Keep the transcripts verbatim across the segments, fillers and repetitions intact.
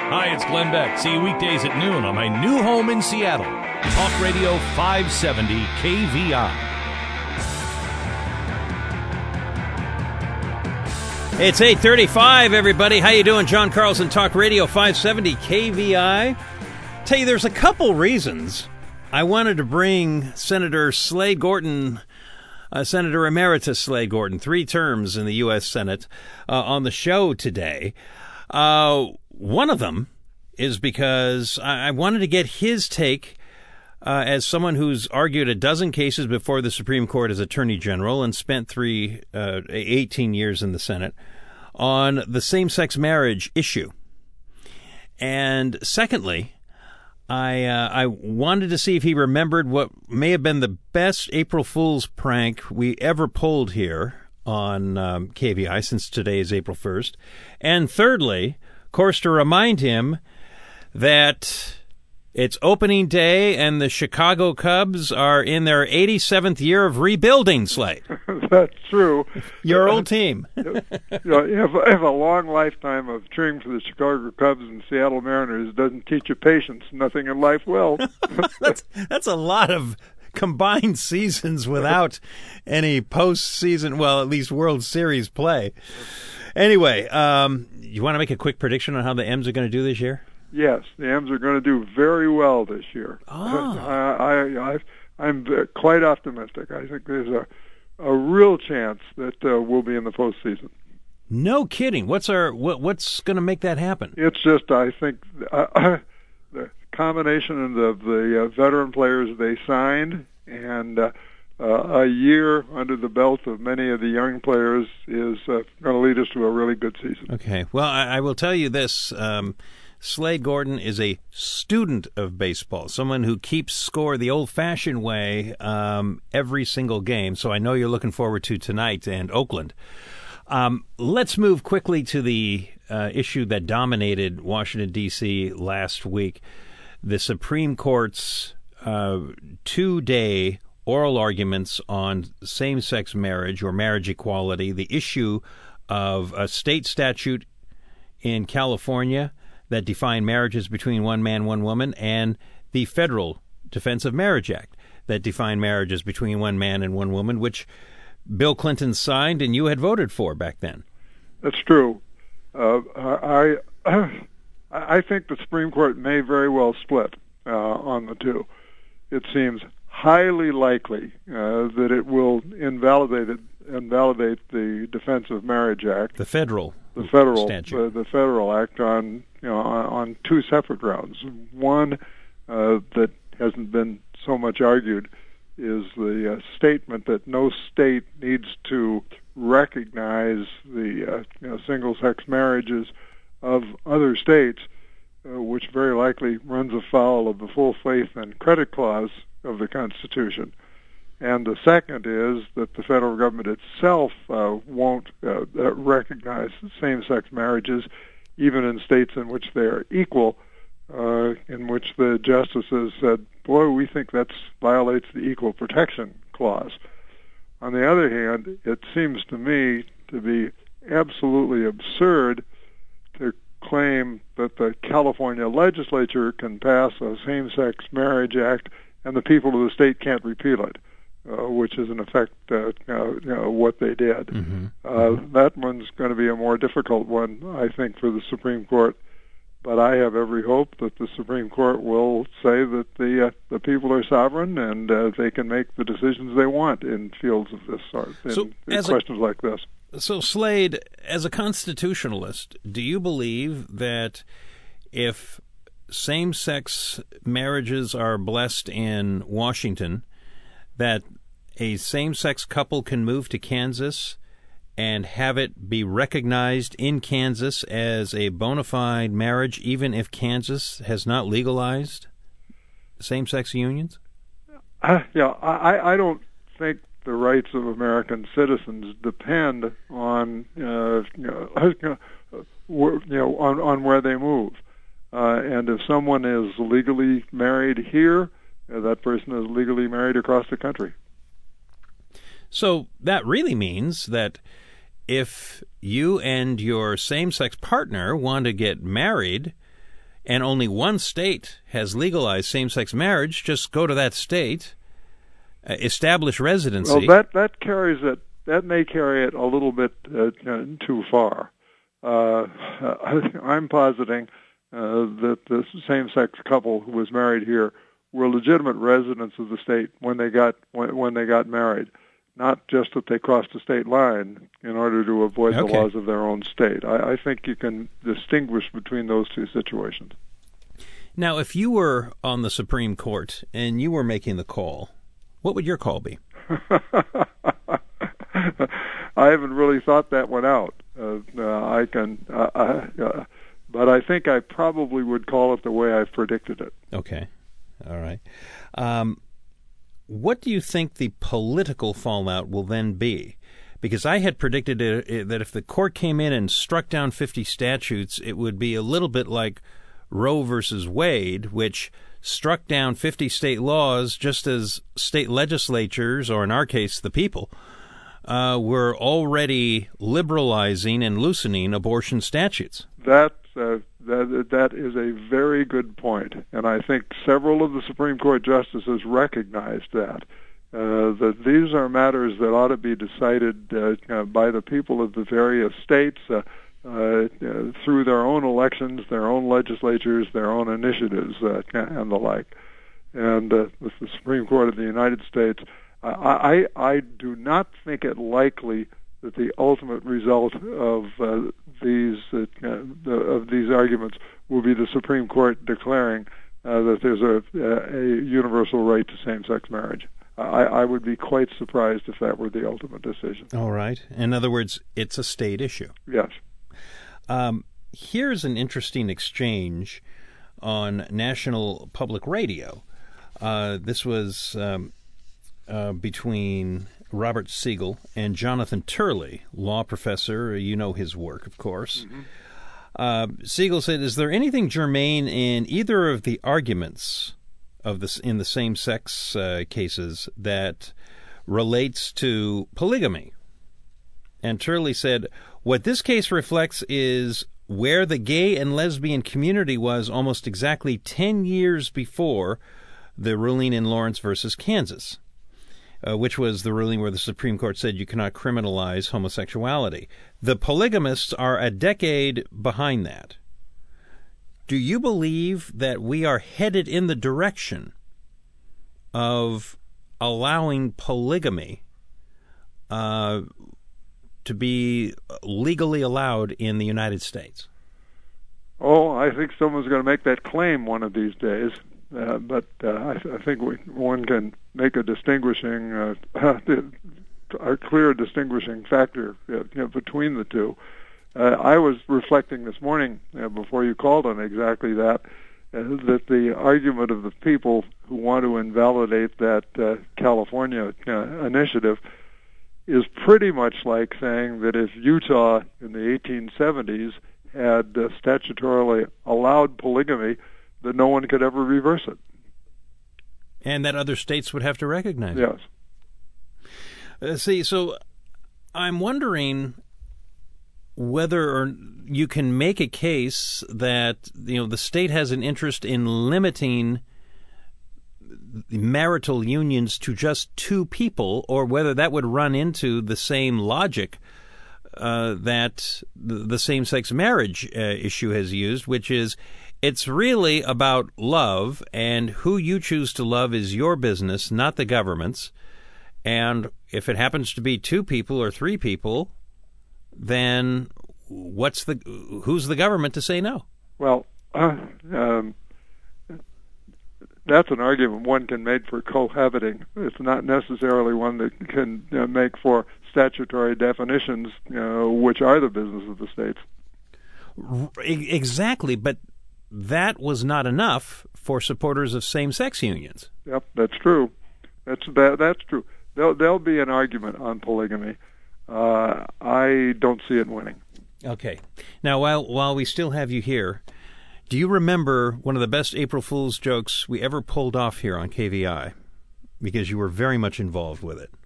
Hi, it's Glenn Beck. See you weekdays at noon on my new home in Seattle. Talk Radio five seventy K V I. It's eight thirty-five, everybody. How you doing? John Carlson, Talk Radio five seventy K V I. Tell you, there's a couple reasons I wanted to bring Senator Slade Gorton, uh, Senator Emeritus Slade Gorton, three terms in the U S Senate, uh, on the show today. Uh, one of them is because I, I wanted to get his take uh, as someone who's argued a dozen cases before the Supreme Court as Attorney General and spent three, uh, eighteen years in the Senate on the same-sex marriage issue. And secondly, I uh, I wanted to see if he remembered what may have been the best April Fool's prank we ever pulled here on um, K V I since today is April first. And thirdly, of course, to remind him that it's opening day and the Chicago Cubs are in their eighty-seventh year of rebuilding, Slade. That's true. Your old team. you know, you have, you have a long lifetime of cheering for the Chicago Cubs and Seattle Mariners. Doesn't teach you patience. Nothing in life will. that's, that's a lot of combined seasons without any postseason, well, at least World Series play. Anyway, um, you want to make a quick prediction on how the M's are going to do this year? Yes, the M's are going to do very well this year. Oh. I, I, I, I'm quite optimistic. I think there's a, a real chance that uh, we'll be in the postseason. No kidding. What's our what, what's going to make that happen? It's just, I think, uh, the combination of the uh, veteran players they signed and uh, uh, a year under the belt of many of the young players is uh, going to lead us to a really good season. Okay. Well, I, I will tell you this. Um, Slade Gorton is a student of baseball, someone who keeps score the old-fashioned way um, every single game. So I know you're looking forward to tonight and Oakland. Um, let's move quickly to the uh, issue that dominated Washington, D C last week, the Supreme Court's uh, two-day oral arguments on same-sex marriage or marriage equality, the issue of a state statute in California that define marriages between one man, one woman, and the federal Defense of Marriage Act that define marriages between one man and one woman, which Bill Clinton signed and you had voted for back then. That's true. Uh, I I think the Supreme Court may very well split uh, on the two. It seems highly likely uh, that it will invalidate it, invalidate the Defense of Marriage Act, the federal, the federal, statute. Uh, the federal act on you know on, on two separate grounds. One uh, that hasn't been so much argued is the uh, statement that no state needs to recognize the uh, you know, single-sex marriages of other states, uh, which very likely runs afoul of the full faith and credit clause of the Constitution. And the second is that the federal government itself uh, won't uh, uh, recognize same-sex marriages, even in states in which they are equal, uh, in which the justices said, boy, we think that violates the Equal Protection Clause. On the other hand, it seems to me to be absolutely absurd to claim that the California legislature can pass a same-sex marriage act and the people of the state can't repeal it, uh, which is in effect uh, you know, you know, what they did. Mm-hmm. Uh, mm-hmm. That one's going to be a more difficult one, I think, for the Supreme Court. But I have every hope that the Supreme Court will say that the uh, the people are sovereign and uh, they can make the decisions they want in fields of this sort, in, so in questions a, like this. So, Slade, as a constitutionalist, do you believe that if same-sex marriages are blessed in Washington, that a same-sex couple can move to Kansas and have it be recognized in Kansas as a bona fide marriage, even if Kansas has not legalized same-sex unions? Uh, yeah, I, I don't think the rights of American citizens depend on uh, you know, you know on, on where they move. Uh, and if someone is legally married here, uh, that person is legally married across the country. So that really means that if you and your same-sex partner want to get married, and only one state has legalized same-sex marriage, just go to that state, uh, establish residency. Well, that, that carries it, that may carry it a little bit uh, too far. Uh, I'm positing uh, that the same-sex couple who was married here were legitimate residents of the state when they got when, when they got married, not just that they crossed the state line in order to avoid Okay. the laws of their own state. I, I think you can distinguish between those two situations. Now, if you were on the Supreme Court and you were making the call, what would your call be? I haven't really thought that one out. Uh, uh, I can, uh, uh, but I think I probably would call it the way I predicted it. Okay. All right. Um, what do you think the political fallout will then be? Because I had predicted it, that if the court came in and struck down fifty statutes, it would be a little bit like Roe versus Wade, which struck down fifty state laws just as state legislatures, or in our case, the people, uh, were already liberalizing and loosening abortion statutes. That, uh, that that is a very good point, and I think several of the Supreme Court justices recognized that. Uh, that these are matters that ought to be decided uh, uh, by the people of the various states uh, uh, uh, through their own elections, their own legislatures, their own initiatives, uh, and the like. And uh, with the Supreme Court of the United States, I, I, I do not think it likely that the ultimate result of uh, these uh, the, of these arguments will be the Supreme Court declaring uh, that there's a, a universal right to same-sex marriage. I, I would be quite surprised if that were the ultimate decision. All right. In other words, it's a state issue. Yes. Um, here's an interesting exchange on National Public Radio. Uh, this was um, uh, between Robert Siegel and Jonathan Turley, law professor. You know his work, of course. Mm-hmm. Uh, Siegel said, is there anything germane in either of the arguments of this in the same-sex uh, cases that relates to polygamy? And Turley said, what this case reflects is where the gay and lesbian community was almost exactly ten years before the ruling in Lawrence versus Kansas, uh, which was the ruling where the Supreme Court said you cannot criminalize homosexuality. The polygamists are a decade behind that. Do you believe that we are headed in the direction of allowing polygamy uh, to be legally allowed in the United States? Oh, I think someone's going to make that claim one of these days. Uh, but uh, I, I think we, one can make a distinguishing, uh, a clear distinguishing factor uh, you know, between the two. Uh, I was reflecting this morning, uh, before you called on exactly that, uh, that the argument of the people who want to invalidate that uh, California uh, initiative is pretty much like saying that if Utah in the eighteen seventies had uh, statutorily allowed polygamy, that no one could ever reverse it. And that other states would have to recognize yes. it. Yes. Uh, see, so I'm wondering whether or you can make a case that, you know, the state has an interest in limiting marital unions to just two people, or whether that would run into the same logic uh, that the, the same-sex marriage uh, issue has used, which is it's really about love, and who you choose to love is your business, not the government's. And if it happens to be two people or three people, then what's the who's the government to say no? Well, uh, um, that's an argument one can make for cohabiting. It's not necessarily one that can uh, make for statutory definitions, you know, which are the business of the states. Exactly, but that was not enough for supporters of same-sex unions. Yep, that's true. That's that, that's true. There'll, there'll be an argument on polygamy. Uh, I don't see it winning. Okay. Now, while while we still have you here, do you remember one of the best April Fool's jokes we ever pulled off here on K V I? Because you were very much involved with it.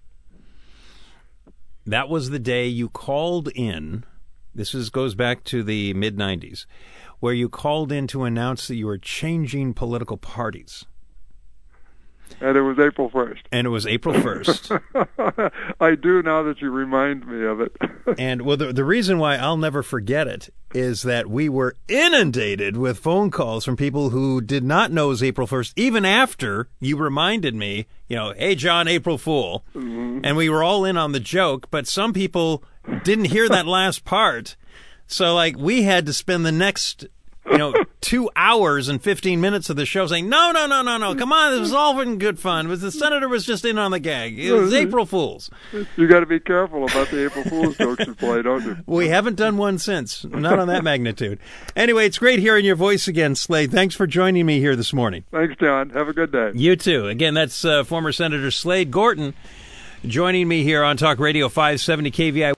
That was the day you called in. This is goes back to the mid nineties. where you called in to announce that you were changing political parties. And it was April first. And it was April first. I do, now that you remind me of it. And well, the, the reason why I'll never forget it is that we were inundated with phone calls from people who did not know it was April first, even after you reminded me, you know, hey, John, April Fool. Mm-hmm. And we were all in on the joke, but some people didn't hear that last part. So, like, we had to spend the next, you know, two hours and fifteen minutes of the show saying, no, no, no, no, no, come on, this was all in good fun. The senator was just in on the gag. It was April Fools. You got to be careful about the April Fools jokes you play, don't you? We haven't done one since, not on that magnitude. Anyway, it's great hearing your voice again, Slade. Thanks for joining me here this morning. Thanks, John. Have a good day. You too. Again, that's uh, former Senator Slade Gorton joining me here on Talk Radio five seventy K V I.